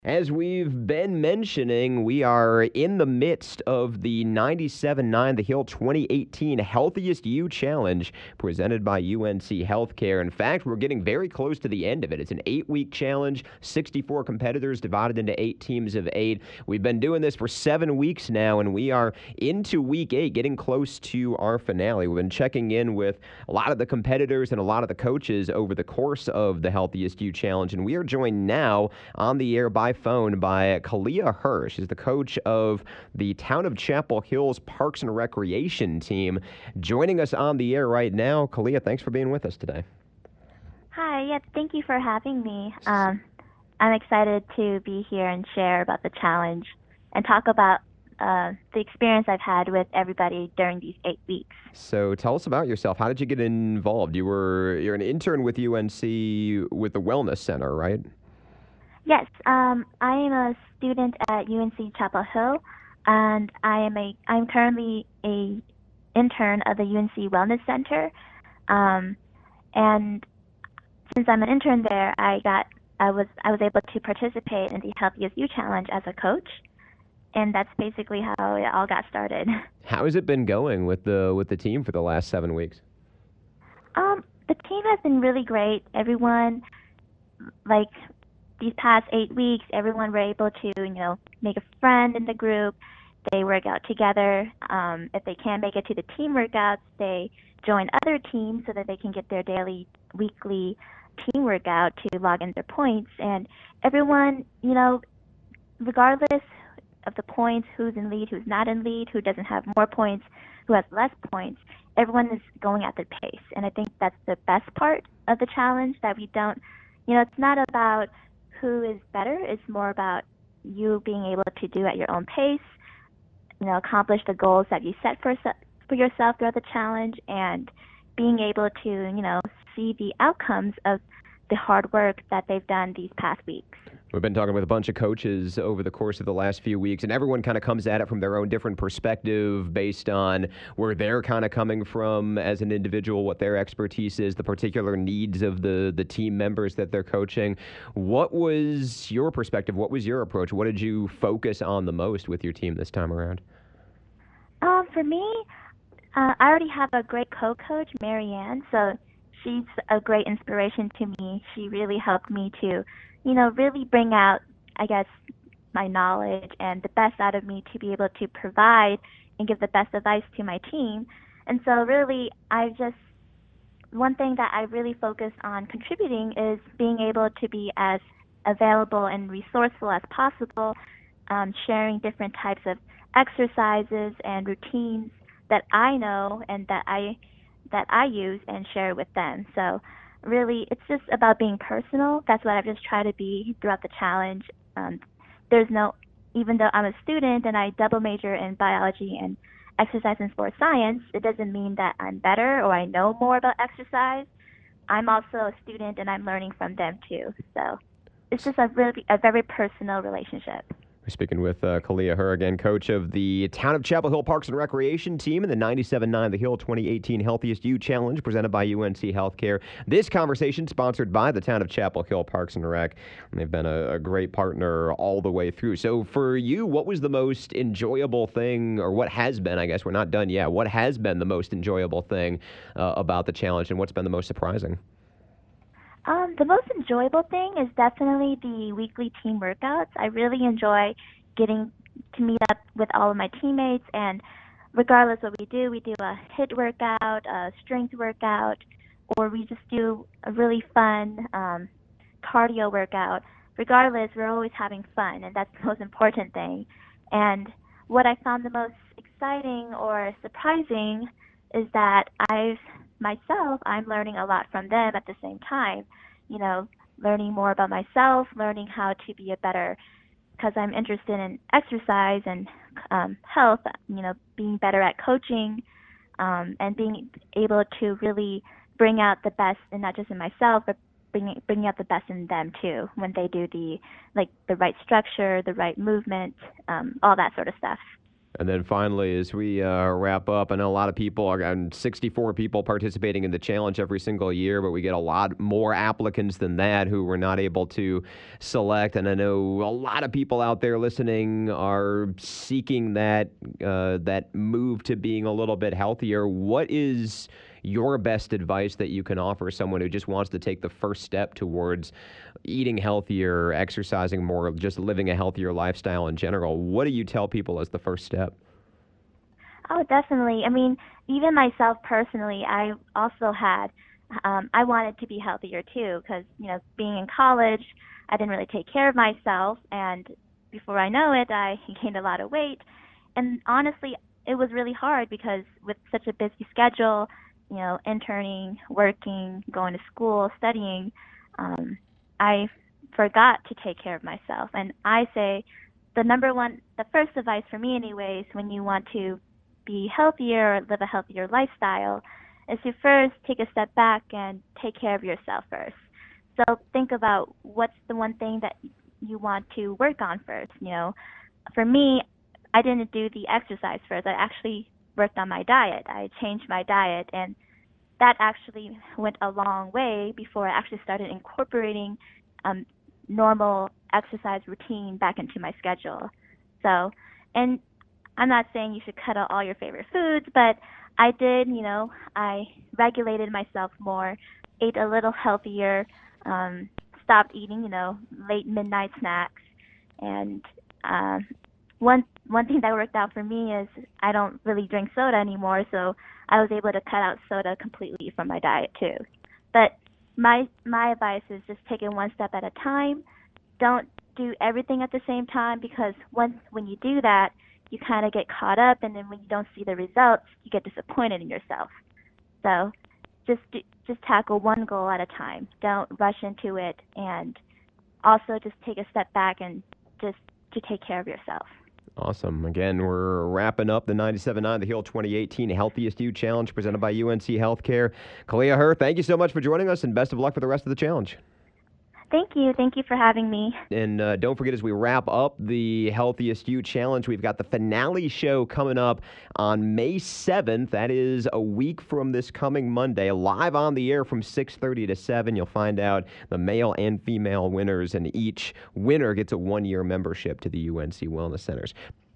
As we've been mentioning, we are in the midst of the 97.9 The Hill 2018 Healthiest You Challenge presented by UNC Healthcare. In fact, we're getting very close to the end of it. It's an 8-week challenge, 64 competitors divided into 8 teams of 8. We've been doing this for 7 weeks now, and we are into week 8, getting close to our finale. We've been checking in with a lot of the competitors and a lot of the coaches over the course of the Healthiest You Challenge, and we are joined now on the air by phone by Kalia Hirsch. She's the coach of the Town of Chapel Hill's Parks and Recreation team. Joining us on the air right now, Kalia, thanks for being with us today. Hi, yeah, thank you for having me. I'm excited to be here and share about the challenge and talk about the experience I've had with everybody during these 8 weeks. So tell us about yourself. How did you get involved? You're an intern with UNC with the Wellness Center, right? Yes, I am a student at UNC Chapel Hill, and I'm currently a intern of the UNC Wellness Center. And since I'm an intern there, I was able to participate in the Healthiest You Challenge as a coach, and that's basically how it all got started. How has it been going with the team for the last 7 weeks? The team has been really great. Everyone, like these past 8 weeks, everyone were able to, make a friend in the group. They work out together. If they can't make it to the team workouts, they join other teams so that they can get their daily, weekly team workout to log in their points. And everyone, regardless of the points, who's in lead, who's not in lead, who doesn't have more points, who has less points, everyone is going at their pace. And I think that's the best part of the challenge, that we don't, it's not about who is better. It's more about you being able to do at your own pace, accomplish the goals that you set for yourself throughout the challenge, and being able to, see the outcomes of the hard work that they've done these past weeks. We've been talking with a bunch of coaches over the course of the last few weeks, and everyone kind of comes at it from their own different perspective based on where they're kind of coming from as an individual, what their expertise is, the particular needs of the team members that they're coaching. What was your perspective? What was your approach? What did you focus on the most with your team this time around? For me, I already have a great co-coach, Marianne, so she's a great inspiration to me. She really helped me to, really bring out, I guess, my knowledge and the best out of me to be able to provide and give the best advice to my team. And so really, one thing that I really focus on contributing is being able to be as available and resourceful as possible, sharing different types of exercises and routines that I know and that I use and share with them. So really, it's just about being personal. That's what I've just tried to be throughout the challenge. There's no, even though I'm a student and I double major in biology and exercise and sports science, it doesn't mean that I'm better or I know more about exercise. I'm also a student and I'm learning from them too. So it's just a very personal relationship. We're speaking with Kalia Hirsch, again, coach of the Town of Chapel Hill Parks and Recreation team in the 97.9 The Hill 2018 Healthiest You Challenge presented by UNC Healthcare. This conversation sponsored by the Town of Chapel Hill Parks and Rec. And they've been a great partner all the way through. So for you, what was the most enjoyable thing, or what has been, I guess we're not done yet, what has been the most enjoyable thing about the challenge, and what's been the most surprising? The most enjoyable thing is definitely the weekly team workouts. I really enjoy getting to meet up with all of my teammates, and regardless what we do a HIIT workout, a strength workout, or we just do a really fun cardio workout. Regardless, we're always having fun, and that's the most important thing. And what I found the most exciting or surprising is that I'm learning a lot from them at the same time. You know, learning more about myself, learning how to be a better, because I'm interested in exercise and health. Being better at coaching, and being able to really bring out the best, and not just in myself, but bringing out the best in them too when they do the right structure, the right movement, all that sort of stuff. And then finally, as we wrap up, I know a lot of people are, and 64 people participating in the challenge every single year, but we get a lot more applicants than that who were not able to select. And I know a lot of people out there listening are seeking that move to being a little bit healthier. What is your best advice that you can offer someone who just wants to take the first step towards eating healthier, exercising more, just living a healthier lifestyle in general? What do you tell people as the first step? Oh, definitely. I mean, even myself personally, I also had, I wanted to be healthier too, because, being in college, I didn't really take care of myself. And before I know it, I gained a lot of weight. And honestly, it was really hard because with such a busy schedule, interning, working, going to school, studying, I forgot to take care of myself. And I say the first advice for me, anyways, when you want to be healthier or live a healthier lifestyle, is to first take a step back and take care of yourself first. So think about what's the one thing that you want to work on first. For me, I didn't do the exercise first. I actually worked on my diet. I changed my diet, and that actually went a long way before I actually started incorporating normal exercise routine back into my schedule. So, and I'm not saying you should cut out all your favorite foods, but I did, I regulated myself more, ate a little healthier, stopped eating, late midnight snacks. And one thing that worked out for me is I don't really drink soda anymore, so I was able to cut out soda completely from my diet too. But my advice is just take it one step at a time. Don't do everything at the same time, because when you do that, you kind of get caught up, and then when you don't see the results, you get disappointed in yourself. So just tackle one goal at a time. Don't rush into it, and also just take a step back and just to take care of yourself. Awesome. Again, we're wrapping up the 97.9 The Hill 2018 Healthiest You Challenge presented by UNC Healthcare. Kalia Herr, thank you so much for joining us, and best of luck for the rest of the challenge. Thank you. Thank you for having me. And don't forget, as we wrap up the Healthiest You Challenge, we've got the finale show coming up on May 7th. That is a week from this coming Monday, live on the air from 6:30 to 7. You'll find out the male and female winners, and each winner gets a one-year membership to the UNC Wellness Centers.